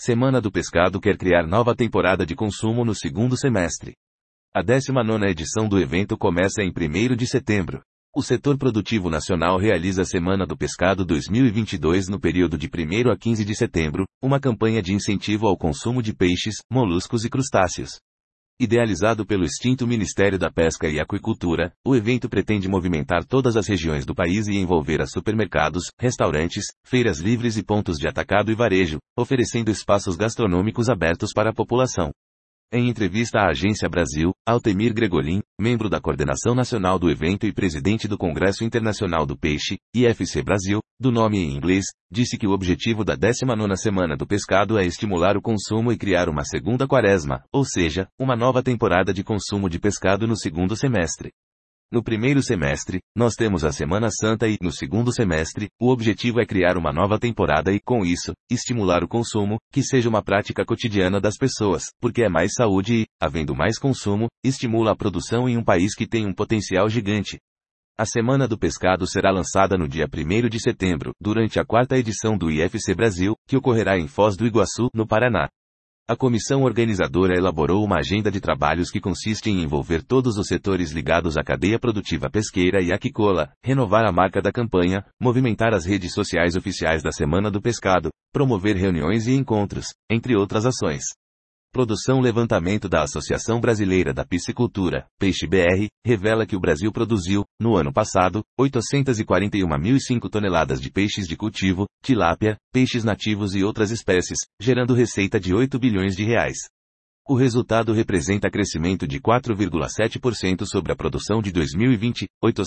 Semana do Pescado quer criar nova temporada de consumo no segundo semestre. A 19ª edição do evento começa em 1º de setembro. O setor produtivo nacional realiza a Semana do Pescado 2022 no período de 1º a 15 de setembro, uma campanha de incentivo ao consumo de peixes, moluscos e crustáceos. Idealizado pelo extinto Ministério da Pesca e Aquicultura, o evento pretende movimentar todas as regiões do país e envolver a supermercados, restaurantes, feiras livres e pontos de atacado e varejo, oferecendo espaços gastronômicos abertos para a população. Em entrevista à Agência Brasil, Altemir Gregolin, membro da coordenação nacional do evento e presidente do Congresso Internacional do Peixe, IFC Brasil, do nome em inglês, disse que o objetivo da 19ª Semana do Pescado é estimular o consumo e criar uma segunda quaresma, ou seja, uma nova temporada de consumo de pescado no segundo semestre. No primeiro semestre, nós temos a Semana Santa e, no segundo semestre, o objetivo é criar uma nova temporada e, com isso, estimular o consumo, que seja uma prática cotidiana das pessoas, porque é mais saúde e, havendo mais consumo, estimula a produção em um país que tem um potencial gigante. A Semana do Pescado será lançada no dia 1º de setembro, durante a 4ª edição do IFC Brasil, que ocorrerá em Foz do Iguaçu, no Paraná. A comissão organizadora elaborou uma agenda de trabalhos que consiste em envolver todos os setores ligados à cadeia produtiva pesqueira e aquicola, renovar a marca da campanha, movimentar as redes sociais oficiais da Semana do Pescado, promover reuniões e encontros, entre outras ações. Produção Levantamento da Associação Brasileira da Piscicultura, Peixe BR, revela que o Brasil produziu, no ano passado, 841.005 toneladas de peixes de cultivo, tilápia, peixes nativos e outras espécies, gerando receita de 8 bilhões de reais. O resultado representa crescimento de 4,7% sobre a produção de 2020,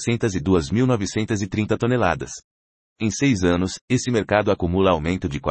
802.930 toneladas. Em 6 anos, esse mercado acumula aumento de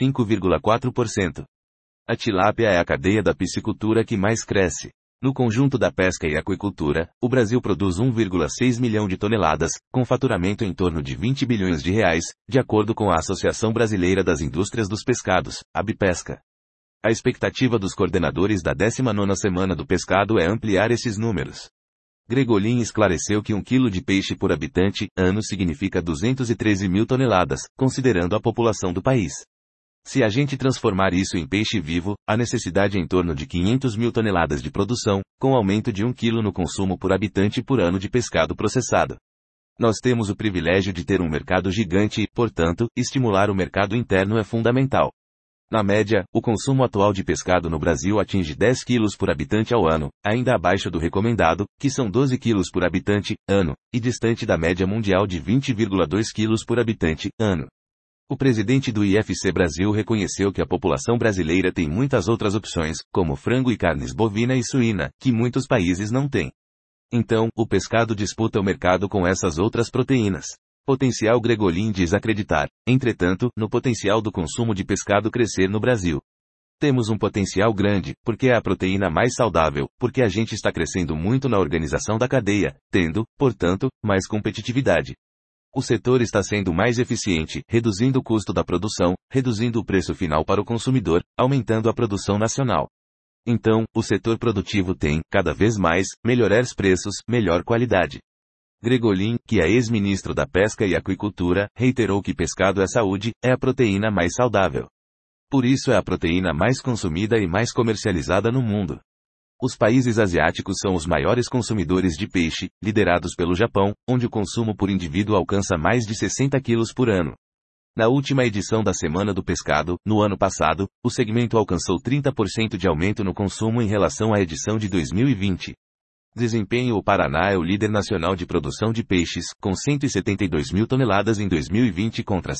45,4%. A tilápia é a cadeia da piscicultura que mais cresce. No conjunto da pesca e aquicultura, o Brasil produz 1,6 milhão de toneladas, com faturamento em torno de 20 bilhões de reais, de acordo com a Associação Brasileira das Indústrias dos Pescados, ABPesca. A expectativa dos coordenadores da 19ª Semana do Pescado é ampliar esses números. Gregolin esclareceu que 1 quilo de peixe por habitante, ano significa 213 mil toneladas, considerando a população do país. Se a gente transformar isso em peixe vivo, a necessidade é em torno de 500 mil toneladas de produção, com aumento de 1 quilo no consumo por habitante por ano de pescado processado. Nós temos o privilégio de ter um mercado gigante e, portanto, estimular o mercado interno é fundamental. Na média, o consumo atual de pescado no Brasil atinge 10 quilos por habitante ao ano, ainda abaixo do recomendado, que são 12 quilos por habitante, ano, e distante da média mundial de 20,2 quilos por habitante, ano. O presidente do IFC Brasil reconheceu que a população brasileira tem muitas outras opções, como frango e carnes bovina e suína, que muitos países não têm. Então, o pescado disputa o mercado com essas outras proteínas. Potencial Gregolin diz acreditar, entretanto, no potencial do consumo de pescado crescer no Brasil. Temos um potencial grande, porque é a proteína mais saudável, porque a gente está crescendo muito na organização da cadeia, tendo, portanto, mais competitividade. O setor está sendo mais eficiente, reduzindo o custo da produção, reduzindo o preço final para o consumidor, aumentando a produção nacional. Então, o setor produtivo tem, cada vez mais, melhores preços, melhor qualidade. Gregolin, que é ex-ministro da Pesca e Aquicultura, reiterou que pescado é saúde, é a proteína mais saudável. Por isso é a proteína mais consumida e mais comercializada no mundo. Os países asiáticos são os maiores consumidores de peixe, liderados pelo Japão, onde o consumo por indivíduo alcança mais de 60 quilos por ano. Na última edição da Semana do Pescado, no ano passado, o segmento alcançou 30% de aumento no consumo em relação à edição de 2020. Desempenho: o Paraná é o líder nacional de produção de peixes, com 172 mil toneladas em 2020 contra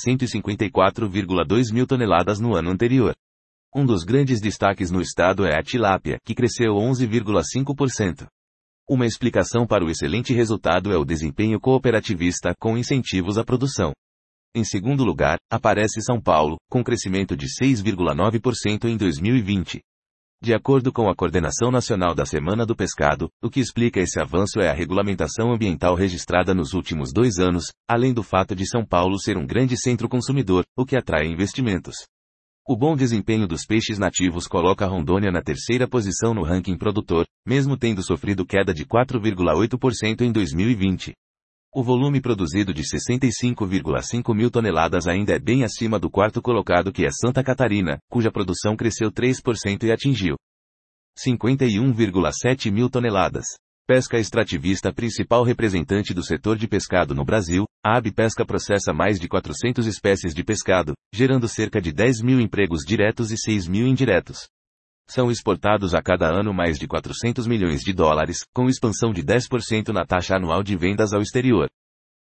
154,2 mil toneladas no ano anterior. Um dos grandes destaques no estado é a tilápia, que cresceu 11,5%. Uma explicação para o excelente resultado é o desempenho cooperativista com incentivos à produção. Em segundo lugar, aparece São Paulo, com crescimento de 6,9% em 2020. De acordo com a Coordenação Nacional da Semana do Pescado, o que explica esse avanço é a regulamentação ambiental registrada nos últimos 2 anos, além do fato de São Paulo ser um grande centro consumidor, o que atrai investimentos. O bom desempenho dos peixes nativos coloca Rondônia na 3ª posição no ranking produtor, mesmo tendo sofrido queda de 4,8% em 2020. O volume produzido de 65,5 mil toneladas ainda é bem acima do quarto colocado, que é Santa Catarina, cuja produção cresceu 3% e atingiu 51,7 mil toneladas. Pesca extrativista, principal representante do setor de pescado no Brasil, a Abpesca processa mais de 400 espécies de pescado, gerando cerca de 10 mil empregos diretos e 6 mil indiretos. São exportados a cada ano mais de 400 milhões de dólares, com expansão de 10% na taxa anual de vendas ao exterior.